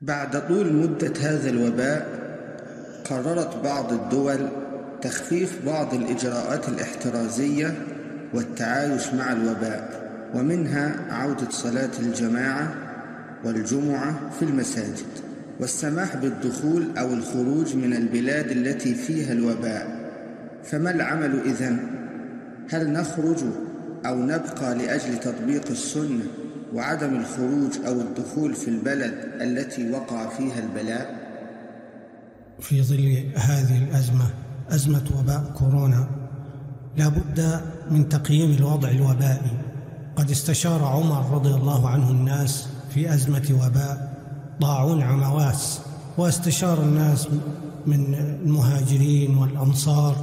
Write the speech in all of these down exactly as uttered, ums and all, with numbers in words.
بعد طول مدة هذا الوباء، قررت بعض الدول تخفيف بعض الإجراءات الاحترازية والتعايش مع الوباء، ومنها عودة صلاة الجماعة والجمعة في المساجد، والسماح بالدخول أو الخروج من البلاد التي فيها الوباء. فما العمل إذن؟ هل نخرج أو نبقى لأجل تطبيق السنة وعدم الخروج أو الدخول في البلد التي وقع فيها البلاء؟ في ظل هذه الأزمة، أزمة وباء كورونا، لا بد من تقييم الوضع الوبائي. قد استشار عمر رضي الله عنه الناس في أزمة وباء طاعون عمواس، واستشار الناس من المهاجرين والأنصار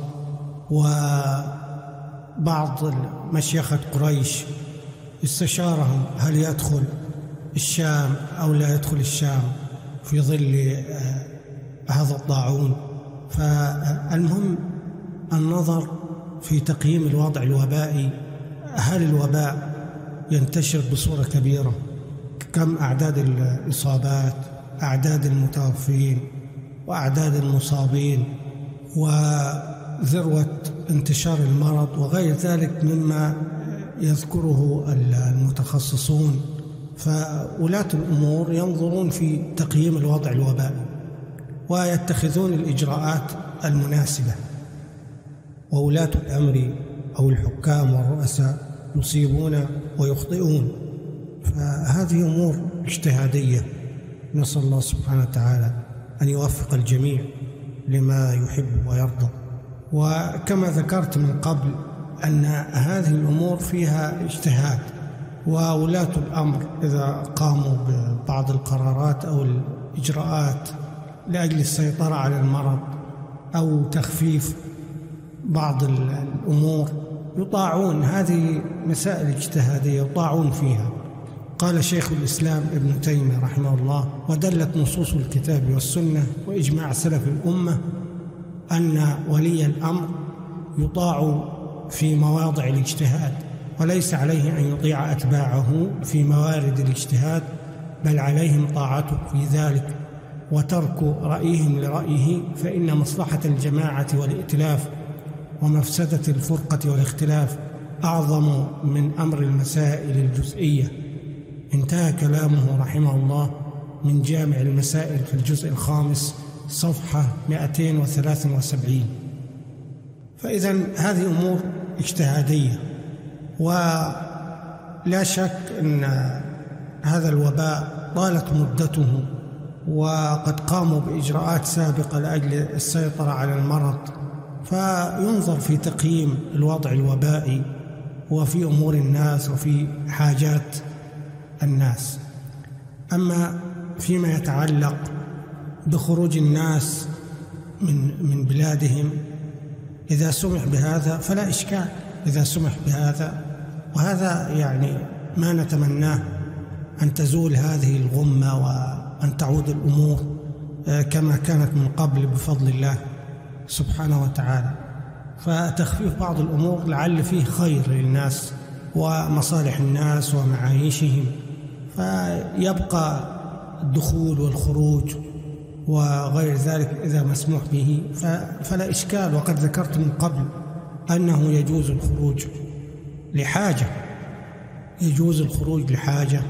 وبعض مشيخة قريش، استشارهم هل يدخل الشام أو لا يدخل الشام في ظل هذا الطاعون. فالمهم النظر في تقييم الوضع الوبائي، هل الوباء ينتشر بصورة كبيرة؟ كم أعداد الإصابات، أعداد المتوفين، وأعداد المصابين، وذروة انتشار المرض، وغير ذلك مما يذكره المتخصصون. فولاة الأمور ينظرون في تقييم الوضع الوبائي ويتخذون الإجراءات المناسبة، وولاة الأمر أو الحكام والرؤساء يصيبون ويخطئون. فهذه أمور اجتهادية، نسأل الله سبحانه وتعالى أن يوفق الجميع لما يحب ويرضى. وكما ذكرت من قبل أن هذه الأمور فيها اجتهاد، وولاة الأمر إذا قاموا ببعض القرارات أو الإجراءات لأجل السيطرة على المرض أو تخفيف بعض الأمور يطاعون. هذه مسائل اجتهادية يطاعون فيها. قال شيخ الإسلام ابن تيمية رحمه الله: ودلت نصوص الكتاب والسنة وإجماع سلف الأمة أن ولي الأمر يطاع في مواضع الاجتهاد، وليس عليه أن يطيع أتباعه في موارد الاجتهاد، بل عليهم طاعته في ذلك وترك رأيهم لرأيه، فإن مصلحة الجماعة والائتلاف ومفسدة الفرقة والاختلاف أعظم من أمر المسائل الجزئية. انتهى كلامه رحمه الله من جامع المسائل في الجزء الخامس صفحة مئتين وثلاثة وسبعين. فإذن هذه أمور اجتهادية، ولا شك أن هذا الوباء طالت مدته وقد قاموا بإجراءات سابقة لأجل السيطرة على المرض، فينظر في تقييم الوضع الوبائي وفي أمور الناس وفي حاجات الناس. أما فيما يتعلق بخروج الناس من من بلادهم، إذا سمح بهذا فلا إشكال، إذا سمح بهذا، وهذا يعني ما نتمناه، أن تزول هذه الغمة وأن تعود الأمور كما كانت من قبل بفضل الله سبحانه وتعالى. فتخفيف بعض الأمور لعل فيه خير للناس ومصالح الناس ومعايشهم، فيبقى الدخول والخروج وغير ذلك إذا مسموح به فلا إشكال. وقد ذكرت من قبل أنه يجوز الخروج لحاجة، يجوز الخروج لحاجة،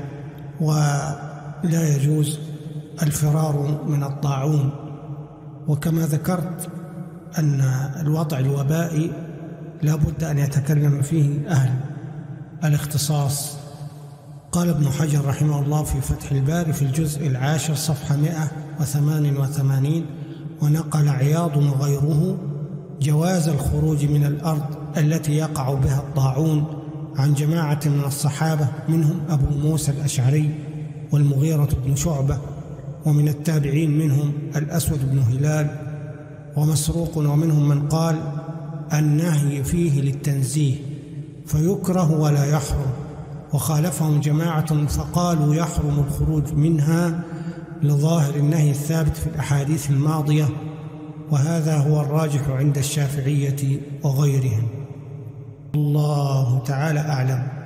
ولا يجوز الفرار من الطاعون. وكما ذكرت أن الوضع الوبائي لا بد أن يتكلم فيه أهل الاختصاص. قال ابن حجر رحمه الله في فتح الباري في الجزء العاشر صفحة مئة وثمانية وثمانين: ونقل عياض وغيره جواز الخروج من الأرض التي يقع بها الطاعون عن جماعة من الصحابة، منهم أبو موسى الأشعري والمغيرة بن شعبة، ومن التابعين منهم الأسود بن هلال ومسروق، ومنهم من قال النهي فيه للتنزيه فيكره ولا يحرم، وخالفهم جماعة فقالوا يحرم الخروج منها لظاهر النهي الثابت في الأحاديث الماضية، وهذا هو الراجح عند الشافعية وغيرهم. الله تعالى أعلم.